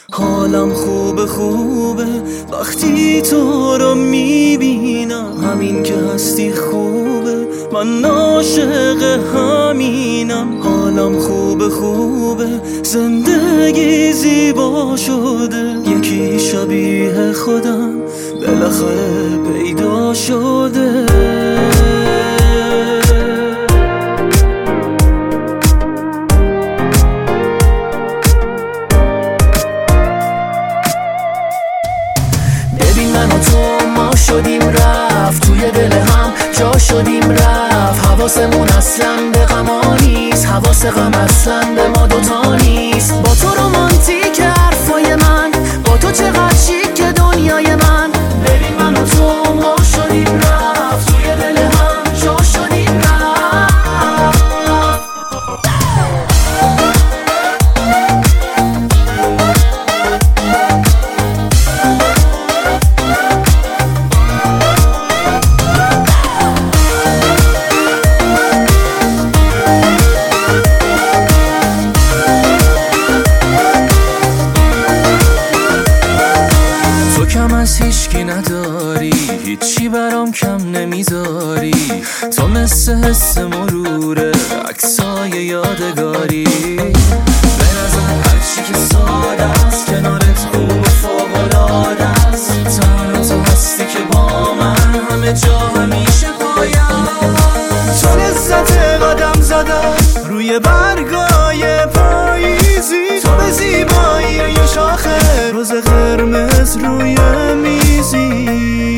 حالم خوبه وقتی تو رو میبینم، همین که هستی خوبه، من عاشق همینم. حالم خوبه زندگی زیبا شده، یکی شبیه خودم بالاخره پیدا شده. ببین من و تو ما شدیم رفت، توی دل هم جا شدیم رفت. حواسمون اصلا به غما نیست، حواس غم اصلا به ما دوتا نیست. با تو رومانتیک حرفای من، با تو چقدر شیک دنیای من. ببین من و تو ما شدیم رفت، توی دل هم جا شدیم رفت. کم از هیچکی نداری، هیچی برام کم نمیذاری. تو مثل حس مروره، عکسای یادگاری. به نظر هرچی که ساده است، کنارت خوب و فوق‌العاده است. تنها تو هستی که با من همه جا همیشه پایم. تو لذت قدم زدن روی برگای پاییزی، تو به زیبایی یه شاخه روز قرمز روی میزی.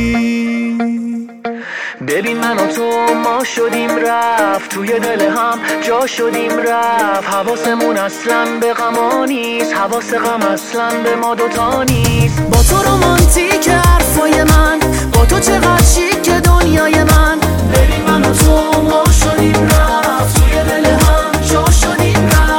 ببین من و تو ما شدیم رفت، توی دل هم جا شدیم رفت. حواسمون اصلا به غما نیست، حواس غم اصلا به ما دوتا نیست. با تو رومانتیک حرفای من، با تو چقدر شیک دنیای من. ببین من و تو ما شدیم رفت، توی دل هم جا شدیم رفت.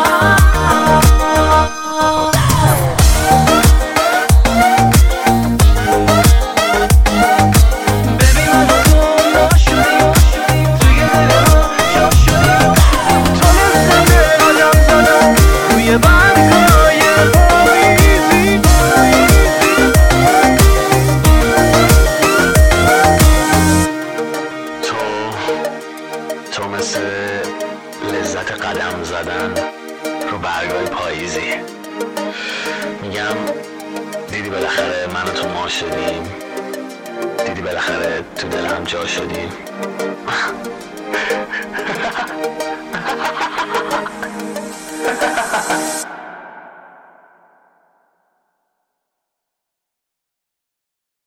تو مثل لذت قدم زدن رو برگای پاییزی. میگم دیدی بالاخره من و تو ما شدیم، دیدی بالاخره تو دلم جا شدیم.